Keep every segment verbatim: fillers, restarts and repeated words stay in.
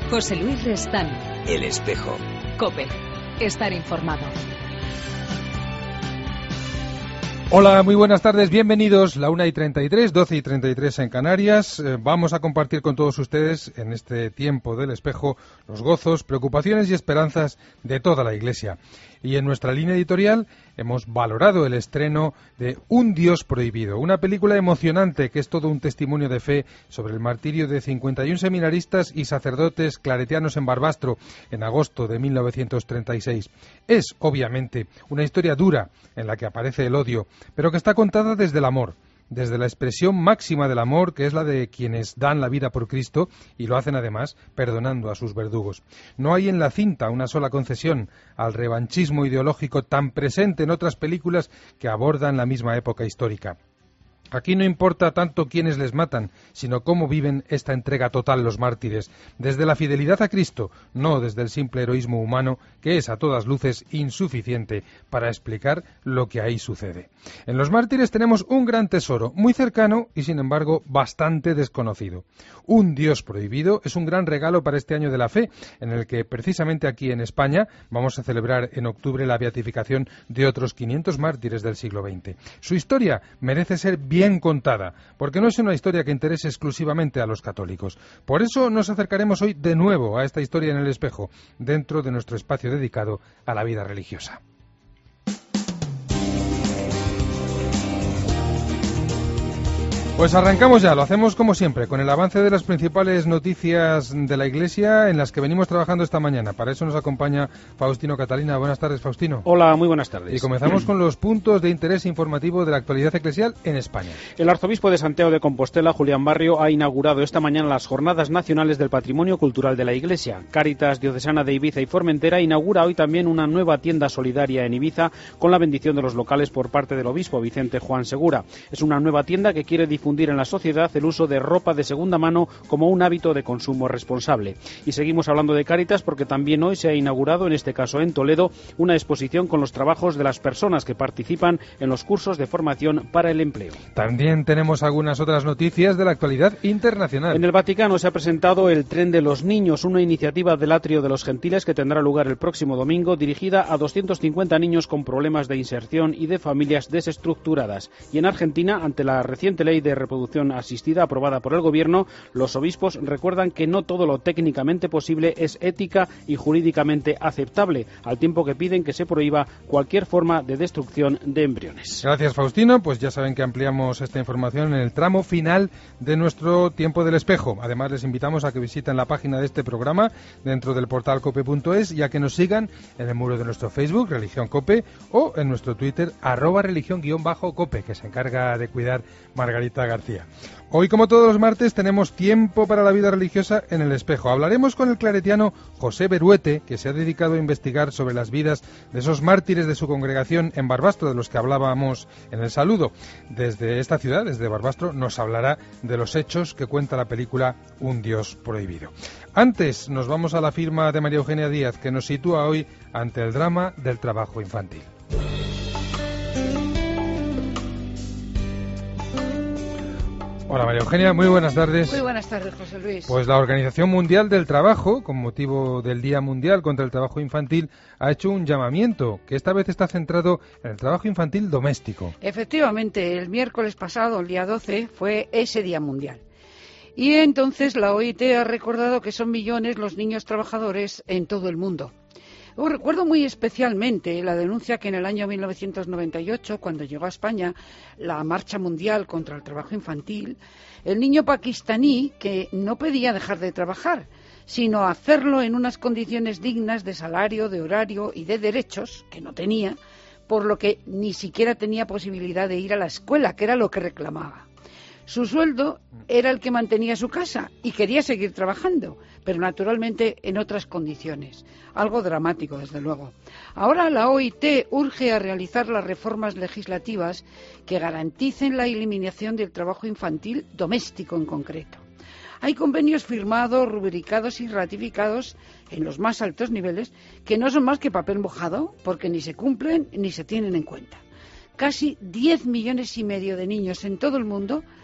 José Luis Restán. El Espejo. COPE. Estar informado. Hola, muy buenas tardes, bienvenidos. La una y treinta y tres, doce y treinta y tres en Canarias. Eh, vamos a compartir con todos ustedes en este tiempo del Espejo los gozos, preocupaciones y esperanzas de toda la Iglesia. Y en nuestra línea editorial hemos valorado el estreno de Un Dios Prohibido, una película emocionante que es todo un testimonio de fe sobre el martirio de cincuenta y un seminaristas y sacerdotes claretianos en Barbastro en agosto de mil novecientos treinta y seis. Es, obviamente, una historia dura en la que aparece el odio, pero que está contada desde el amor, desde la expresión máxima del amor, que es la de quienes dan la vida por Cristo y lo hacen además perdonando a sus verdugos. No hay en la cinta una sola concesión al revanchismo ideológico tan presente en otras películas que abordan la misma época histórica. Aquí no importa tanto quiénes les matan, sino cómo viven esta entrega total los mártires, desde la fidelidad a Cristo, no desde el simple heroísmo humano, que es a todas luces insuficiente para explicar lo que ahí sucede. En los mártires tenemos un gran tesoro, muy cercano y sin embargo bastante desconocido. Un Dios Prohibido es un gran regalo para este año de la fe, en el que precisamente aquí en España vamos a celebrar en octubre la beatificación de otros quinientos mártires del siglo veinte. Su historia merece ser bien bien contada, porque no es una historia que interese exclusivamente a los católicos. Por eso nos acercaremos hoy de nuevo a esta historia en el Espejo, dentro de nuestro espacio dedicado a la vida religiosa. Pues arrancamos ya, lo hacemos como siempre, con el avance de las principales noticias de la Iglesia en las que venimos trabajando esta mañana. Para eso nos acompaña Faustino Catalina. Buenas tardes, Faustino. Hola, muy buenas tardes. Y comenzamos con los puntos de interés informativo de la actualidad eclesial en España. El arzobispo de Santiago de Compostela, Julián Barrio, ha inaugurado esta mañana las Jornadas Nacionales del Patrimonio Cultural de la Iglesia. Cáritas Diocesana de Ibiza y Formentera inaugura hoy también una nueva tienda solidaria en Ibiza con la bendición de los locales por parte del obispo Vicente Juan Segura. Es una nueva tienda que quiere difundir difundir en la sociedad el uso de ropa de segunda mano como un hábito de consumo responsable. Y seguimos hablando de Cáritas porque también hoy se ha inaugurado, en este caso en Toledo, una exposición con los trabajos de las personas que participan en los cursos de formación para el empleo. También tenemos algunas otras noticias de la actualidad internacional. En el Vaticano se ha presentado el Tren de los Niños, una iniciativa del Atrio de los Gentiles que tendrá lugar el próximo domingo, dirigida a doscientos cincuenta niños con problemas de inserción y de familias desestructuradas. Y en Argentina, ante la reciente ley de reproducción asistida aprobada por el gobierno, los obispos recuerdan que no todo lo técnicamente posible es ética y jurídicamente aceptable, al tiempo que piden que se prohíba cualquier forma de destrucción de embriones. Gracias, Faustino. Pues ya saben que ampliamos esta información en el tramo final de nuestro Tiempo del Espejo. Además, les invitamos a que visiten la página de este programa dentro del portal cope punto es y a que nos sigan en el muro de nuestro Facebook, Religión Cope, o en nuestro Twitter, arroba religión guión bajo cope, que se encarga de cuidar Margarita García. Hoy, como todos los martes, tenemos tiempo para la vida religiosa en el Espejo. Hablaremos con el claretiano José Beruete, que se ha dedicado a investigar sobre las vidas de esos mártires de su congregación en Barbastro, de los que hablábamos en el saludo. Desde esta ciudad, desde Barbastro, nos hablará de los hechos que cuenta la película Un Dios Prohibido. Antes, nos vamos a la firma de María Eugenia Díaz, que nos sitúa hoy ante el drama del trabajo infantil. Hola María Eugenia, muy buenas tardes. Muy buenas tardes, José Luis. Pues la Organización Mundial del Trabajo, con motivo del Día Mundial contra el Trabajo Infantil, ha hecho un llamamiento que esta vez está centrado en el trabajo infantil doméstico. Efectivamente, el miércoles pasado, el día doce, fue ese Día Mundial. Y entonces la O I T ha recordado que son millones los niños trabajadores en todo el mundo. Yo recuerdo muy especialmente la denuncia que en el año mil novecientos noventa y ocho, cuando llegó a España la Marcha Mundial contra el Trabajo Infantil, el niño pakistaní que no pedía dejar de trabajar, sino hacerlo en unas condiciones dignas de salario, de horario y de derechos, que no tenía, por lo que ni siquiera tenía posibilidad de ir a la escuela, que era lo que reclamaba. Su sueldo era el que mantenía su casa y quería seguir trabajando, pero naturalmente en otras condiciones. Algo dramático, desde luego. Ahora la O I T urge a realizar las reformas legislativas que garanticen la eliminación del trabajo infantil doméstico en concreto. Hay convenios firmados, rubricados y ratificados en los más altos niveles que no son más que papel mojado porque ni se cumplen ni se tienen en cuenta. Casi diez millones y medio de niños en todo el mundo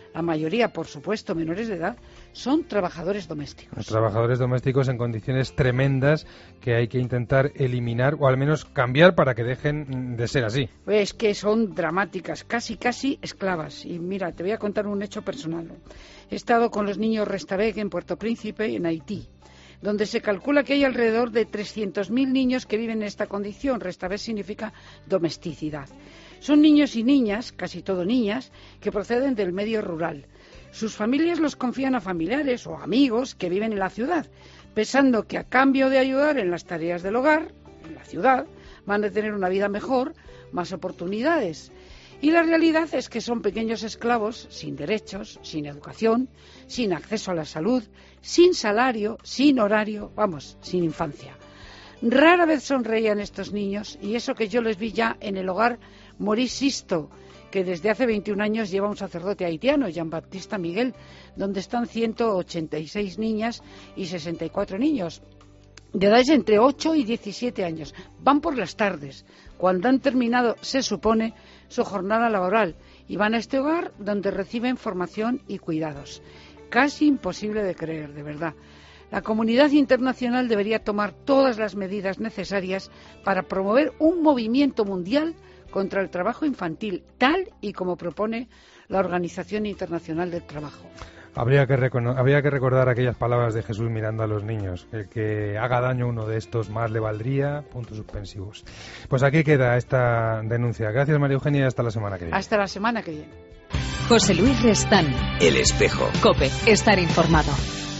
la mayoría, por supuesto, menores de edad, son trabajadores domésticos. Los trabajadores domésticos en condiciones tremendas que hay que intentar eliminar o al menos cambiar para que dejen de ser así. Pues que son dramáticas, casi, casi esclavas. Y mira, te voy a contar un hecho personal. He estado con los niños Restavek en Puerto Príncipe, en Haití, donde se calcula que hay alrededor de trescientos mil niños que viven en esta condición. Restavek significa domesticidad. Son niños y niñas, casi todo niñas, que proceden del medio rural. Sus familias los confían a familiares o amigos que viven en la ciudad, pensando que a cambio de ayudar en las tareas del hogar, en la ciudad, van a tener una vida mejor, más oportunidades. Y la realidad es que son pequeños esclavos, sin derechos, sin educación, sin acceso a la salud, sin salario, sin horario, vamos, sin infancia. Rara vez sonreían estos niños, y eso que yo les vi ya en el hogar Maurice Sisto, que desde hace veintiún años lleva un sacerdote haitiano, Jean-Baptiste Miguel, donde están ciento ochenta y seis niñas y sesenta y cuatro niños, de edades entre ocho y diecisiete años. Van por las tardes, cuando han terminado, se supone, su jornada laboral, y van a este hogar donde reciben formación y cuidados. Casi imposible de creer, de verdad. La comunidad internacional debería tomar todas las medidas necesarias para promover un movimiento mundial contra el trabajo infantil, tal y como propone la Organización Internacional del Trabajo. Habría que, habría que recordar aquellas palabras de Jesús mirando a los niños. El que haga daño a uno de estos más le valdría, puntos suspensivos. Pues aquí queda esta denuncia. Gracias, María Eugenia, y hasta la semana que viene. Hasta la semana que viene. José Luis Restán. El Espejo. COPE. Estar informado.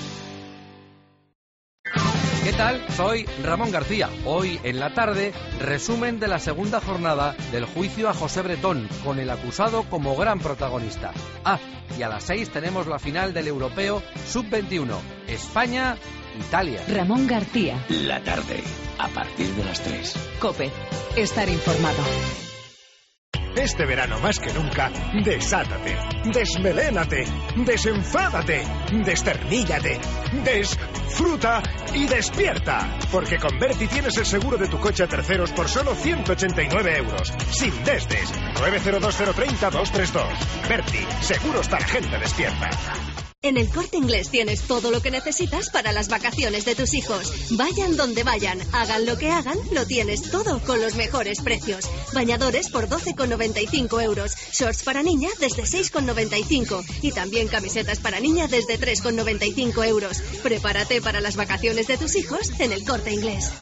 ¿Qué tal? Soy Ramón García. Hoy en la tarde, resumen de la segunda jornada del juicio a José Bretón, con el acusado como gran protagonista. Ah, y a las seis tenemos la final del Europeo sub veintiuno, España-Italia. Ramón García. La tarde, a partir de las tres. COPE. Estar informado. Este verano más que nunca, desátate, desmelénate, desenfádate, desterníllate, desfruta y despierta. Porque con Berti tienes el seguro de tu coche a terceros por solo ciento ochenta y nueve euros. Sin desdes. nueve cero dos cero tres cero dos tres dos. Berti, seguros para gente despierta. En El Corte Inglés tienes todo lo que necesitas para las vacaciones de tus hijos. Vayan donde vayan, hagan lo que hagan, lo tienes todo con los mejores precios. Bañadores por doce con noventa y cinco euros, shorts para niña desde seis con noventa y cinco y también camisetas para niña desde tres con noventa y cinco euros. Prepárate para las vacaciones de tus hijos en El Corte Inglés.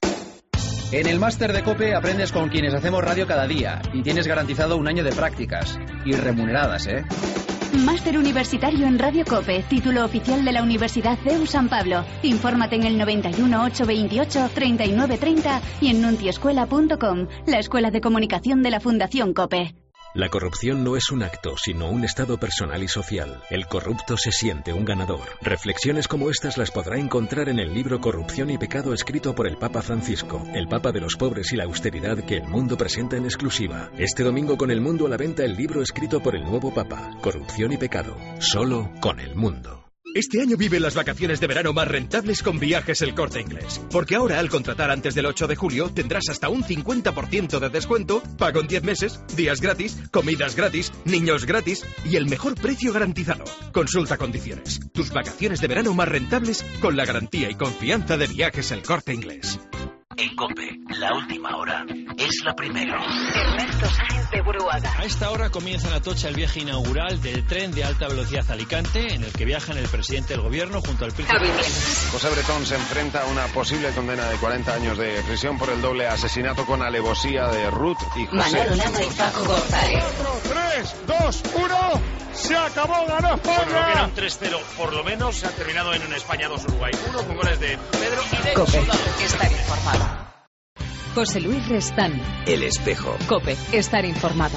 En el máster de COPE aprendes con quienes hacemos radio cada día y tienes garantizado un año de prácticas. Y remuneradas, ¿eh? Máster Universitario en Radio COPE, título oficial de la Universidad C E U San Pablo. Infórmate en el noventa y uno, ochocientos veintiocho, treinta y nueve treinta y en nuntiescuela punto com, la escuela de comunicación de la Fundación COPE. La corrupción no es un acto, sino un estado personal y social. El corrupto se siente un ganador. Reflexiones como estas las podrá encontrar en el libro Corrupción y Pecado, escrito por el Papa Francisco, el Papa de los pobres y la austeridad, que El Mundo presenta en exclusiva. Este domingo con El Mundo a la venta el libro escrito por el nuevo Papa, Corrupción y Pecado, solo con El Mundo. Este año vive las vacaciones de verano más rentables con Viajes El Corte Inglés. Porque ahora, al contratar antes del ocho de julio, tendrás hasta un cincuenta por ciento de descuento, pago en diez meses, días gratis, comidas gratis, niños gratis y el mejor precio garantizado. Consulta condiciones. Tus vacaciones de verano más rentables con la garantía y confianza de Viajes El Corte Inglés. En COPE, la última hora es la primera. Ernesto Sáenz de Buruaga. A esta hora comienza en Atocha el viaje inaugural del tren de alta velocidad a Alicante, en el que viajan el presidente del gobierno junto al príncipe. José Bretón se enfrenta a una posible condena de cuarenta años de prisión por el doble asesinato con alevosía de Ruth y José. Manolo Lama y Paco González. tres, dos, uno, se acabó, ganó España. Bueno, que era un tres cero, por lo menos se ha terminado en un España dos Uruguay uno con goles de Pedro y de COPE. Soldado. Estar informado. José Luis Restán. El Espejo. COPE. Estar informado.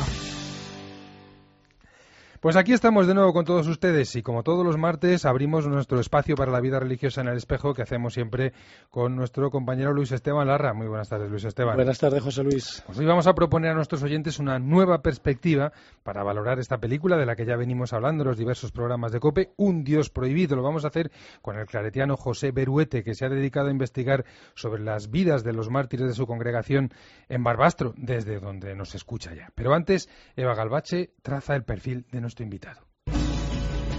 Pues aquí estamos de nuevo con todos ustedes y como todos los martes abrimos nuestro espacio para la vida religiosa en El Espejo, que hacemos siempre con nuestro compañero Luis Esteban Larra. Muy buenas tardes, Luis Esteban. Buenas tardes, José Luis. Pues hoy vamos a proponer a nuestros oyentes una nueva perspectiva para valorar esta película de la que ya venimos hablando en los diversos programas de COPE, Un Dios Prohibido. Lo vamos a hacer con el claretiano José Beruete, que se ha dedicado a investigar sobre las vidas de los mártires de su congregación en Barbastro, desde donde nos escucha ya. Pero antes, Eva Galvache traza el perfil de nuestro invitado.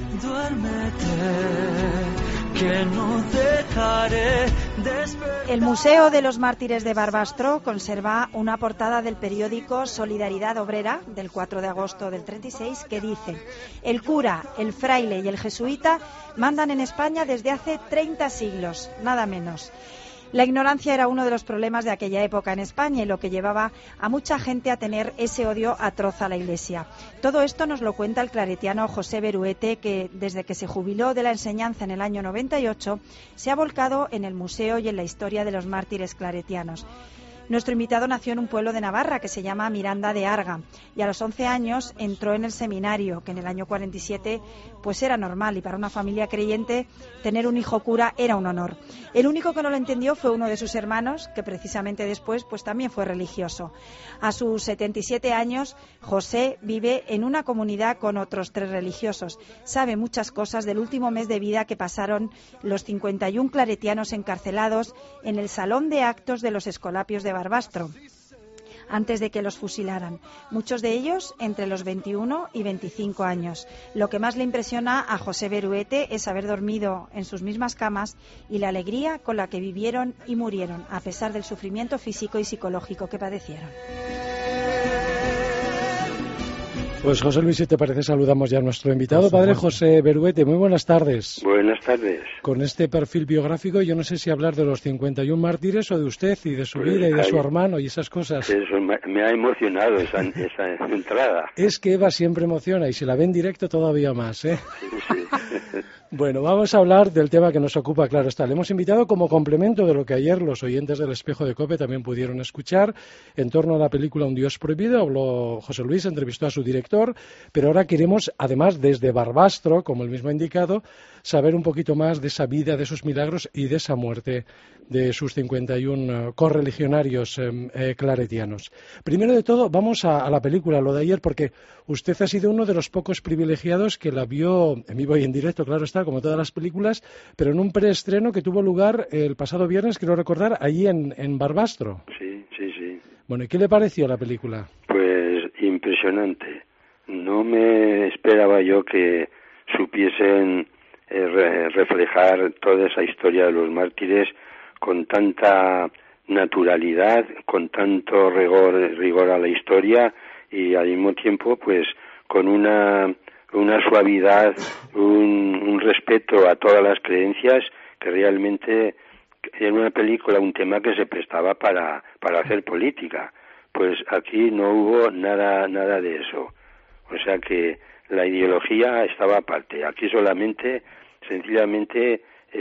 duérmete, que no dejaré de esperar. El Museo de los Mártires de Barbastro conserva una portada del periódico Solidaridad Obrera del cuatro de agosto del treinta y seis que dice: el cura, el fraile y el jesuita mandan en España desde hace treinta siglos, nada menos. La ignorancia era uno de los problemas de aquella época en España y lo que llevaba a mucha gente a tener ese odio atroz a la Iglesia. Todo esto nos lo cuenta el claretiano José Beruete, que desde que se jubiló de la enseñanza en el año noventa y ocho se ha volcado en el museo y en la historia de los mártires claretianos. Nuestro invitado nació en un pueblo de Navarra que se llama Miranda de Arga y a los once años entró en el seminario, que en el año cuarenta y siete pues era normal, y para una familia creyente tener un hijo cura era un honor. El único que no lo entendió fue uno de sus hermanos, que precisamente después pues también fue religioso. A sus setenta y siete años, José vive en una comunidad con otros tres religiosos. Sabe muchas cosas del último mes de vida que pasaron los cincuenta y uno claretianos encarcelados en el salón de actos de los Escolapios de Barbastro, antes de que los fusilaran, muchos de ellos entre los veintiuno y veinticinco años. Lo que más le impresiona a José Beruete es haber dormido en sus mismas camas y la alegría con la que vivieron y murieron, a pesar del sufrimiento físico y psicológico que padecieron. Pues José Luis, si te parece, saludamos ya a nuestro invitado, padre José Beruete. Muy buenas tardes. Buenas tardes. Con este perfil biográfico, yo no sé si hablar de los cincuenta y uno mártires o de usted y de su pues vida y de su hermano y esas cosas. Eso me ha emocionado esa, esa entrada. Es que Eva siempre emociona y si la ve en directo todavía más, ¿eh? Sí, sí. Bueno, vamos a hablar del tema que nos ocupa, claro está. Le hemos invitado como complemento de lo que ayer los oyentes del Espejo de COPE también pudieron escuchar en torno a la película Un Dios Prohibido. Habló José Luis, entrevistó a su director, pero ahora queremos, además, desde Barbastro, como él mismo ha indicado, saber un poquito más de esa vida, de esos milagros y de esa muerte de sus cincuenta y uno correligionarios eh, eh, claretianos. Primero de todo, vamos a, a la película, lo de ayer, porque usted ha sido uno de los pocos privilegiados que la vio en vivo y en directo, claro está, como todas las películas, pero en un preestreno que tuvo lugar el pasado viernes, quiero recordar, allí en, en Barbastro. Sí, sí, sí. Bueno, ¿y qué le pareció la película? Pues impresionante. No me esperaba yo que supiesen eh, re reflejar toda esa historia de los mártires con tanta naturalidad, con tanto rigor, rigor a la historia y al mismo tiempo pues con una, una suavidad, un, un respeto a todas las creencias que realmente en una película, un tema que se prestaba para, para hacer política. Pues aquí no hubo nada, nada de eso. O sea que la ideología estaba aparte. Aquí solamente, sencillamente,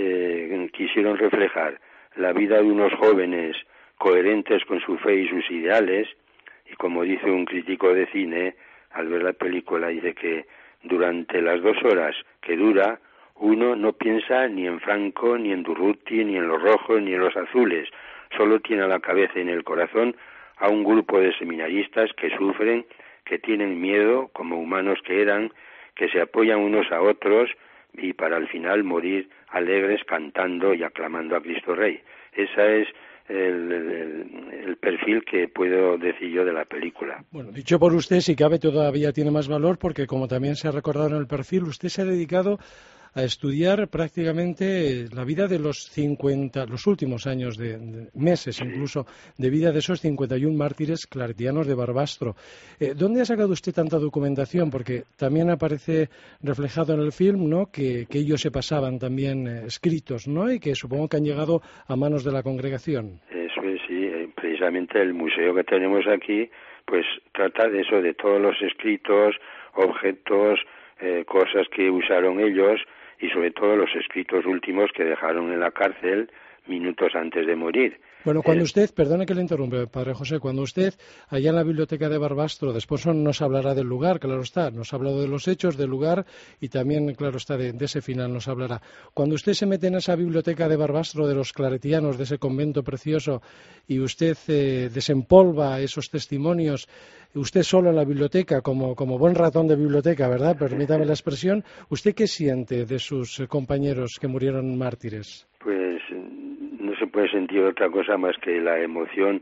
eh, quisieron reflejar la vida de unos jóvenes coherentes con su fe y sus ideales, y como dice un crítico de cine, al ver la película, dice que durante las dos horas que dura, uno no piensa ni en Franco, ni en Durruti, ni en los rojos, ni en los azules, solo tiene a la cabeza y en el corazón a un grupo de seminaristas que sufren, que tienen miedo, como humanos que eran, que se apoyan unos a otros y para al final morir alegres cantando y aclamando a Cristo Rey. Ese es el, el, el perfil que puedo decir yo de la película. Bueno, dicho por usted, si cabe todavía tiene más valor porque, como también se ha recordado en el perfil, usted se ha dedicado a estudiar prácticamente la vida de los cincuenta, los últimos años, de, de meses incluso, de vida de esos cincuenta y uno mártires claretianos de Barbastro. Eh, ¿Dónde ha sacado usted tanta documentación? Porque también aparece reflejado en el film, ¿no?, que, que ellos se pasaban también eh, escritos, ¿no?, y que supongo que han llegado a manos de la congregación. Eso es, sí. Precisamente el museo que tenemos aquí, pues trata de eso, de todos los escritos, objetos, eh, cosas que usaron ellos, y sobre todo los escritos últimos que dejaron en la cárcel minutos antes de morir. Bueno, cuando usted, perdone que le interrumpa, padre José, cuando usted, allá en la biblioteca de Barbastro, después nos hablará del lugar, claro está, nos ha hablado de los hechos, del lugar, y también, claro está, de, de ese final nos hablará. Cuando usted se mete en esa biblioteca de Barbastro, de los claretianos, de ese convento precioso, y usted eh, desempolva esos testimonios, usted solo en la biblioteca, como, como buen ratón de biblioteca, ¿verdad?, permítame la expresión, ¿usted qué siente de sus compañeros que murieron mártires? Pues no se puede sentir otra cosa más que la emoción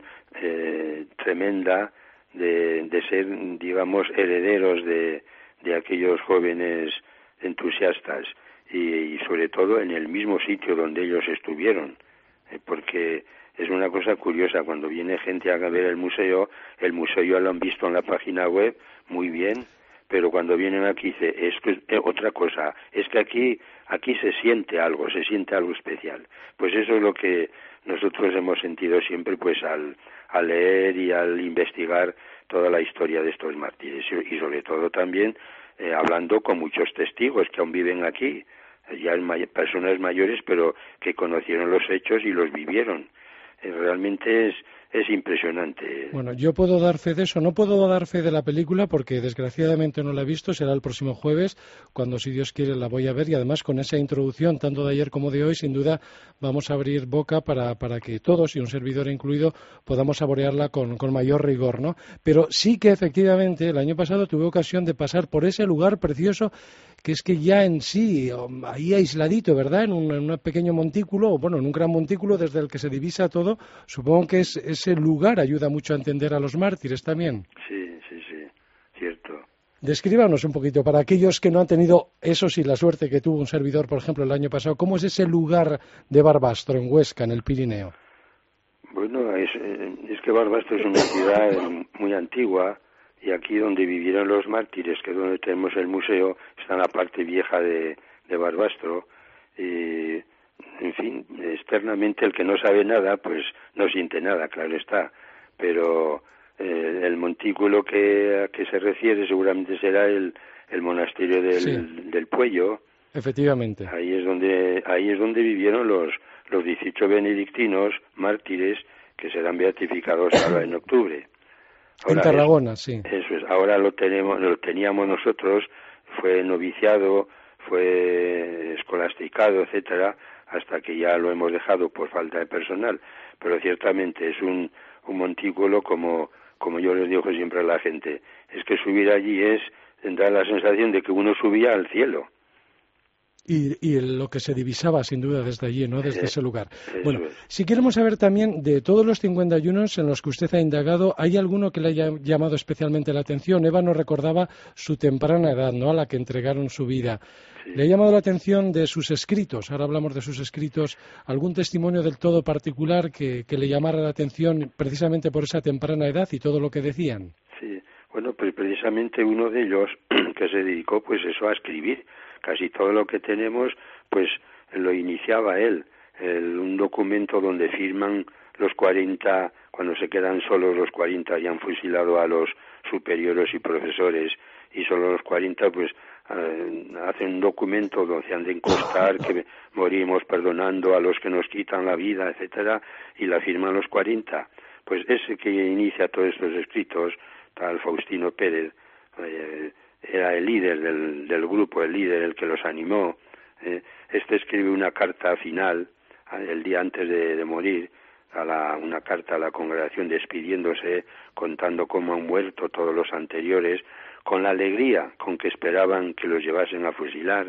eh, tremenda de, de ser, digamos, herederos de, de aquellos jóvenes entusiastas y, y sobre todo en el mismo sitio donde ellos estuvieron, eh, porque es una cosa curiosa, cuando viene gente a ver el museo, el museo ya lo han visto en la página web, muy bien, pero cuando vienen aquí dice, es que es otra cosa, es que aquí aquí se siente algo, se siente algo especial. Pues eso es lo que nosotros hemos sentido siempre, pues al, al leer y al investigar toda la historia de estos mártires, y sobre todo también eh, hablando con muchos testigos que aún viven aquí, ya may- personas mayores, pero que conocieron los hechos y los vivieron. Eh, realmente es Es impresionante. Bueno, yo puedo dar fe de eso. No puedo dar fe de la película porque desgraciadamente no la he visto. Será el próximo jueves, cuando, si Dios quiere, la voy a ver. Y además, con esa introducción, tanto de ayer como de hoy, sin duda vamos a abrir boca para, para que todos, y un servidor incluido, podamos saborearla con, con mayor rigor, ¿no? Pero sí que, efectivamente, el año pasado tuve ocasión de pasar por ese lugar precioso que es que ya en sí, ahí aisladito, ¿verdad?, en un, en un pequeño montículo, o bueno, en un gran montículo desde el que se divisa todo, supongo que es, ese lugar ayuda mucho a entender a los mártires también. Sí, sí, sí, cierto. Descríbanos un poquito, para aquellos que no han tenido, eso sí, la suerte que tuvo un servidor, por ejemplo, el año pasado, ¿cómo es ese lugar de Barbastro, en Huesca, en el Pirineo? Bueno, es, es que Barbastro es una ciudad muy antigua, y aquí donde vivieron los mártires, que es donde tenemos el museo, está en la parte vieja de, de Barbastro, y, en fin, externamente el que no sabe nada, pues no siente nada, claro está, pero eh, el montículo que, a que se refiere seguramente será el, el monasterio del, sí. del Puello. Efectivamente. Ahí es donde, ahí es donde vivieron los, los dieciocho benedictinos mártires que serán beatificados ahora en octubre. Ahora, en Tarragona, es, sí. Eso es. Ahora lo tenemos, lo teníamos nosotros, fue noviciado, fue escolasticado, etcétera, hasta que ya lo hemos dejado por falta de personal. Pero ciertamente es un, un montículo, como, como yo les digo siempre a la gente, es que subir allí es dar la sensación de que uno subía al cielo. Y, y lo que se divisaba, sin duda, desde allí, ¿no?, desde eh, ese lugar. Bueno, es. Si queremos saber también, de todos los cincuenta y uno en los que usted ha indagado, ¿hay alguno que le haya llamado especialmente la atención? Eva nos recordaba su temprana edad, ¿no?, a la que entregaron su vida. Sí. ¿Le ha llamado la atención de sus escritos? Ahora hablamos de sus escritos. ¿Algún testimonio del todo particular que, que le llamara la atención precisamente por esa temprana edad y todo lo que decían? Sí, bueno, pues precisamente uno de ellos que se dedicó, pues eso, a escribir. Casi todo lo que tenemos, pues lo iniciaba él, el, un documento donde firman los cuarenta, cuando se quedan solos los cuarenta y han fusilado a los superiores y profesores, y solo los cuarenta, pues eh, hacen un documento donde han de encostar que morimos perdonando a los que nos quitan la vida, etcétera, y la firman los cuarenta. Pues ese que inicia todos estos escritos, tal Faustino Pérez, eh, era el líder del, del grupo, el líder, el que los animó. Eh, este escribe una carta final, el día antes de, de morir, a la, una carta a la congregación despidiéndose, contando cómo han muerto todos los anteriores, con la alegría con que esperaban que los llevasen a fusilar.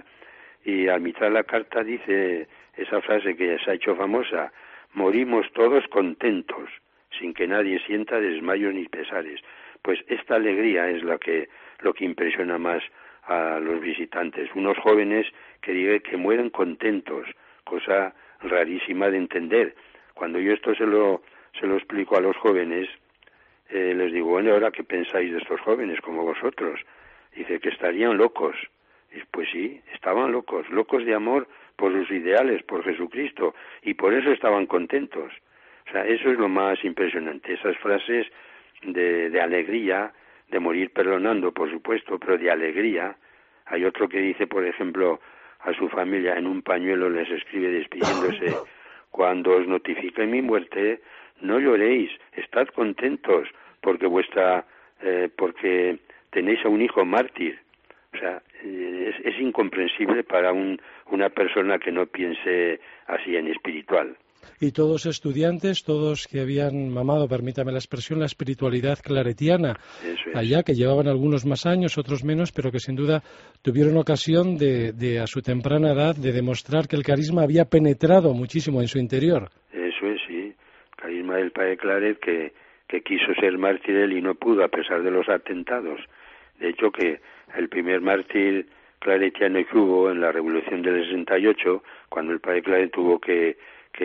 Y a mitad de la carta dice esa frase que se ha hecho famosa: morimos todos contentos, sin que nadie sienta desmayos ni pesares. Pues esta alegría es la que lo que impresiona más a los visitantes. Unos jóvenes que digan que mueren contentos, cosa rarísima de entender. Cuando yo esto se lo se lo explico a los jóvenes, eh, les digo, bueno, ahora qué pensáis de estos jóvenes como vosotros. Dice que estarían locos. Y pues sí, estaban locos, locos de amor por sus ideales, por Jesucristo, y por eso estaban contentos. O sea, eso es lo más impresionante, esas frases de, de alegría, de morir perdonando, por supuesto, pero de alegría. Hay otro que dice, por ejemplo, a su familia en un pañuelo les escribe despidiéndose: cuando os notifique mi muerte, no lloréis, estad contentos, porque vuestra, eh, porque tenéis a un hijo mártir. O sea, es, es incomprensible para un, una persona que no piense así en espiritual. Y todos estudiantes, todos que habían mamado, permítame la expresión, la espiritualidad claretiana, Eso es. allá, que llevaban algunos más años, otros menos, pero que sin duda tuvieron ocasión de, de, a su temprana edad, de demostrar que el carisma había penetrado muchísimo en su interior. Eso es, sí. El carisma del padre Claret, que, que quiso ser mártir él y no pudo, a pesar de los atentados. De hecho, que el primer mártir claretiano que hubo en la Revolución del sesenta y ocho, cuando el padre Claret tuvo que,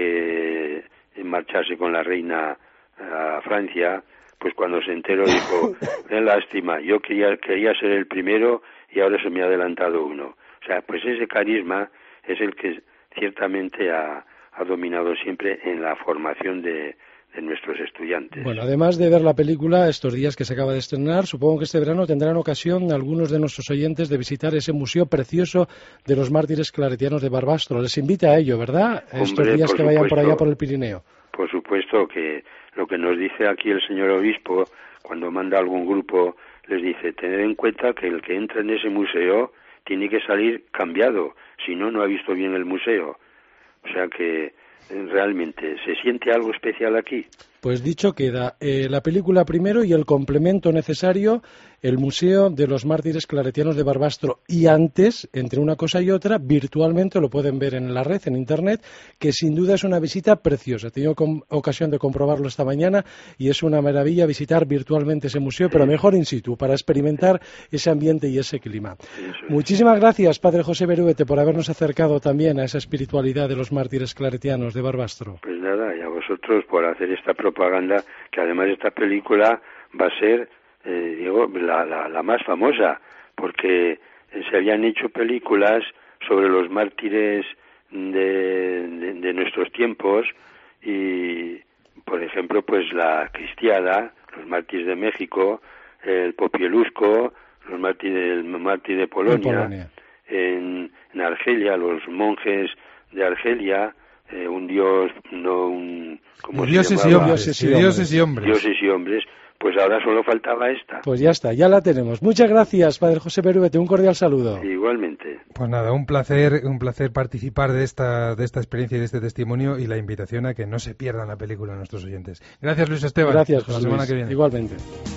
que marcharse con la reina a Francia, pues cuando se enteró dijo, qué lástima, yo quería, quería ser el primero y ahora se me ha adelantado uno. O sea, pues ese carisma es el que ciertamente ha, ha dominado siempre en la formación de, de nuestros estudiantes. Bueno, además de ver la película estos días que se acaba de estrenar, supongo que este verano tendrán ocasión algunos de nuestros oyentes de visitar ese museo precioso de los mártires claretianos de Barbastro. Les invita a ello, ¿verdad? Hombre, estos días que vayan por allá por el Pirineo. Por supuesto que lo que nos dice aquí el señor obispo, cuando manda algún grupo, les dice, tened en cuenta que el que entra en ese museo tiene que salir cambiado, si no, no ha visto bien el museo. O sea que realmente, ¿se siente algo especial aquí? Pues dicho queda, eh, la película primero y el complemento necesario, el Museo de los Mártires Claretianos de Barbastro. Y antes, entre una cosa y otra, virtualmente lo pueden ver en la red, en Internet, que sin duda es una visita preciosa. He tenido ocasión de comprobarlo esta mañana y es una maravilla visitar virtualmente ese museo, pero mejor in situ, para experimentar ese ambiente y ese clima. Muchísimas gracias, Padre José Berúete, por habernos acercado también a esa espiritualidad de los Mártires Claretianos de Barbastro. Pues nada, y a vosotros por hacer esta propaganda, que además esta película va a ser, eh, digo, la, la, la más famosa, porque se habían hecho películas sobre los mártires de, de, de nuestros tiempos y, por ejemplo, pues la Cristiada, los mártires de México, el Popielusco, los mártires, el mártir de Polonia, Polonia. En, en Argelia, los monjes de Argelia, eh, un dios, no un... ¿cómo dioses, se y llamaba? hombres, dioses y hombres. Dioses y hombres. Dioses y hombres. Pues ahora solo faltaba esta. Pues ya está, ya la tenemos. Muchas gracias, Padre José Berúete, un cordial saludo. Igualmente. Pues nada, un placer, un placer participar de esta, de esta experiencia y de este testimonio y la invitación a que no se pierdan la película a nuestros oyentes. Gracias, Luis Esteban. Gracias, Hasta José la semana Luis. que viene. Igualmente.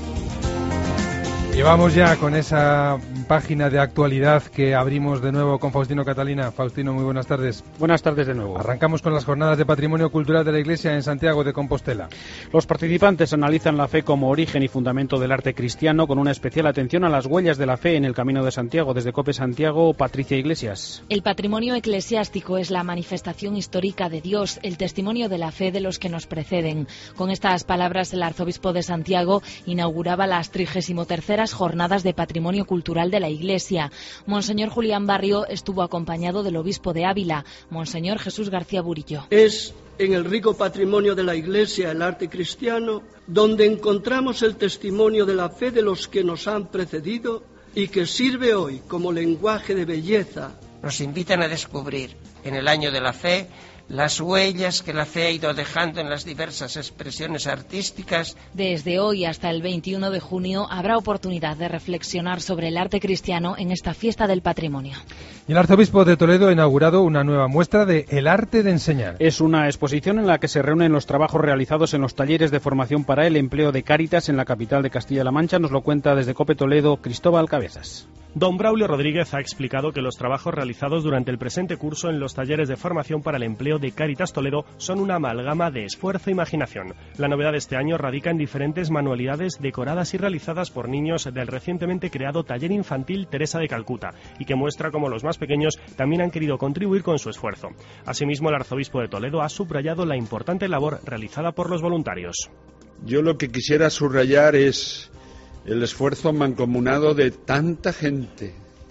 Y vamos ya con esa página de actualidad que abrimos de nuevo con Faustino Catalina. Faustino, muy buenas tardes. Buenas tardes de nuevo. Arrancamos con las jornadas de Patrimonio Cultural de la Iglesia en Santiago de Compostela. Los participantes analizan la fe como origen y fundamento del arte cristiano, con una especial atención a las huellas de la fe en el Camino de Santiago. Desde COPE Santiago, Patricia Iglesias. El patrimonio eclesiástico es la manifestación histórica de Dios, el testimonio de la fe de los que nos preceden. Con estas palabras, el arzobispo de Santiago inauguraba las trigésimo terceras jornadas de Patrimonio Cultural de la Iglesia. Monseñor Julián Barrio estuvo acompañado del obispo de Ávila, Monseñor Jesús García Burillo. Es en el rico patrimonio de la Iglesia, el arte cristiano, donde encontramos el testimonio de la fe de los que nos han precedido y que sirve hoy como lenguaje de belleza. Nos invitan a descubrir en el año de la fe las huellas que la fe ha ido dejando en las diversas expresiones artísticas. Desde hoy hasta el veintiuno de junio habrá oportunidad de reflexionar sobre el arte cristiano en esta fiesta del patrimonio. Y el arzobispo de Toledo ha inaugurado una nueva muestra de El arte de enseñar. Es una exposición en la que se reúnen los trabajos realizados en los talleres de formación para el empleo de Cáritas en la capital de Castilla-La Mancha. Nos lo cuenta desde COPE Toledo Cristóbal Cabezas. Don Braulio Rodríguez ha explicado que los trabajos realizados durante el presente curso en los talleres de formación para el empleo de Cáritas Toledo son una amalgama de esfuerzo e imaginación. La novedad de este año radica en diferentes manualidades decoradas y realizadas por niños del recientemente creado taller infantil Teresa de Calcuta y que muestra cómo los más pequeños también han querido contribuir con su esfuerzo. Asimismo, el arzobispo de Toledo ha subrayado la importante labor realizada por los voluntarios. Yo lo que quisiera subrayar es el esfuerzo mancomunado de tanta gente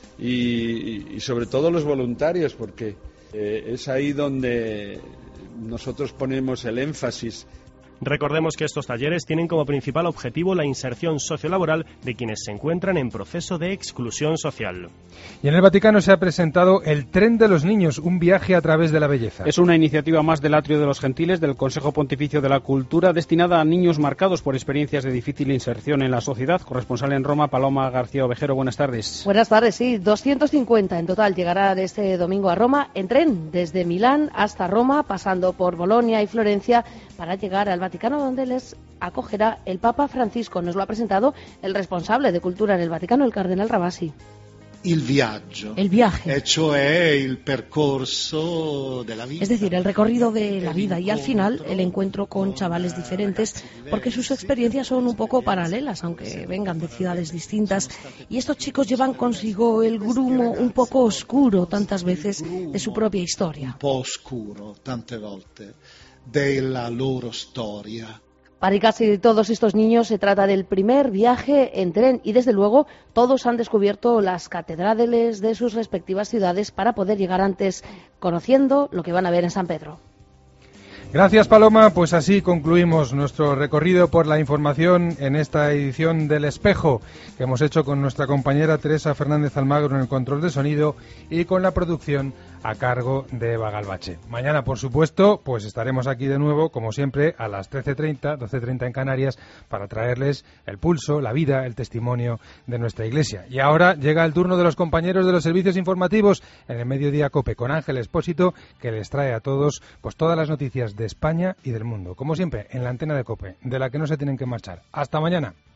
y, y sobre todo los voluntarios, porque eh, es ahí donde nosotros ponemos el énfasis. Recordemos que estos talleres tienen como principal objetivo la inserción sociolaboral de quienes se encuentran en proceso de exclusión social. Y en el Vaticano se ha presentado El tren de los niños, un viaje a través de la belleza. Es una iniciativa más del Atrio de los Gentiles del Consejo Pontificio de la Cultura destinada a niños marcados por experiencias de difícil inserción en la sociedad. Corresponsal en Roma, Paloma García Ovejero, buenas tardes. Buenas tardes, sí, doscientos cincuenta en total llegarán este domingo a Roma en tren desde Milán hasta Roma, pasando por Bolonia y Florencia para llegar al Vaticano, donde les acogerá el Papa Francisco. Nos lo ha presentado el responsable de Cultura en el Vaticano, el cardenal Rabasi. il viaggio, el viaje, e cioè il percorso della vita. Es decir, el recorrido de la vida y al final el encuentro con chavales diferentes, porque sus experiencias son un poco paralelas, aunque vengan de ciudades distintas. Y estos chicos llevan consigo el grumo un poco oscuro, tantas veces, de su propia historia. Un po' oscuro, tante volte, della loro storia. Para casi todos estos niños se trata del primer viaje en tren y, desde luego, todos han descubierto las catedrales de sus respectivas ciudades para poder llegar antes, conociendo lo que van a ver en San Pedro. Gracias, Paloma. Pues así concluimos nuestro recorrido por la información en esta edición del Espejo, que hemos hecho con nuestra compañera Teresa Fernández Almagro en el control de sonido y con la producción a cargo de Eva Galvache. Mañana, por supuesto, pues estaremos aquí de nuevo, como siempre, a las trece treinta, doce treinta en Canarias, para traerles el pulso, la vida, el testimonio de nuestra Iglesia. Y ahora llega el turno de los compañeros de los servicios informativos en el Mediodía COPE, con Ángel Expósito, que les trae a todos pues todas las noticias de España y del mundo. Como siempre, en la antena de COPE, de la que no se tienen que marchar. ¡Hasta mañana!